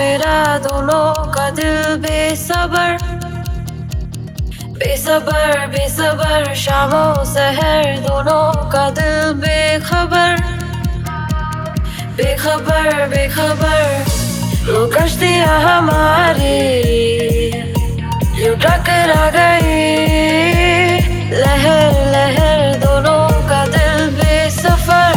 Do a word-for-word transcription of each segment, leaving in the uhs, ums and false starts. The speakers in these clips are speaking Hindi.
मेरा दोनों का दिल बेसबर बेसबर बेसबर शामों सहर दोनों का दिल बेखबर बेखबर बेखबर वो कश्तियाँ हमारी यूं टकरा गई लहर लहर दोनों का दिल बेसफर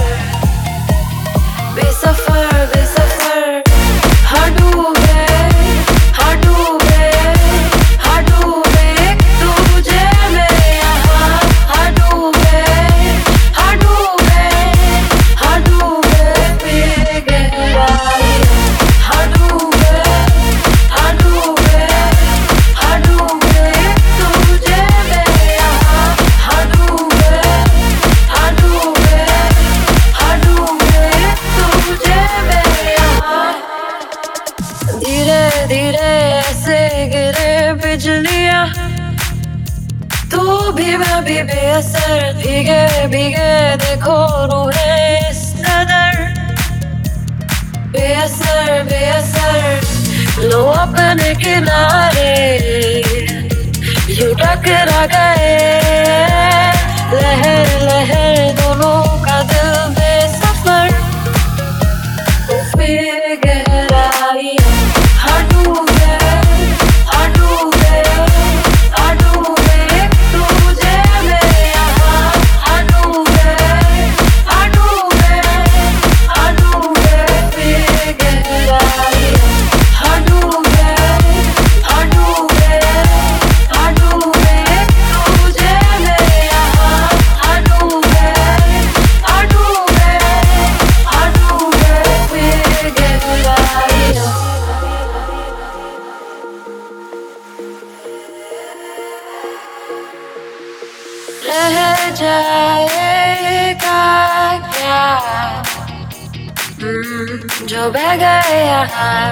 बेसफर बेसफर हाँ डूबे हाँ डूबे हाँ डूबे तुझे मैं यहाँ हाँ डूबे हाँ डूबे हाँ डूबे फिर गहराई हाँ डूबे हाँ डूबे हाँ डूबे तुझे मैं यहाँ हाँ डूबे हाँ डूबे हाँ डूबे तुझे मैं यहाँ धीरे धीरे ऐसे गिरे बिजलियाँ तू भी मैं भी बेअसर भीगे भीगे देखो रूहें इस कदर बेअसर बेअसर लो अपने किनारे यूं टकरा गए लहर लहर दोनों का दिल बेसफर फिर गहराई हाँ डूबे हाँ डूबे हाँ डूबे तुझे मैं यहाँ हाँ डूबे हाँ डूबे हाँ डूबे फिर गहराई हाँ डूबे हाँ डूबे हाँ डूबे तुझे मैं यहाँ हाँ डूबे हाँ डूबे हाँ डूबे फिर गहराई रह जाएगा क्या हम्म, जो बह गए यहाँ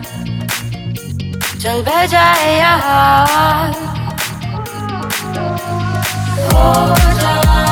चल बह जाए यहाँ हो जाए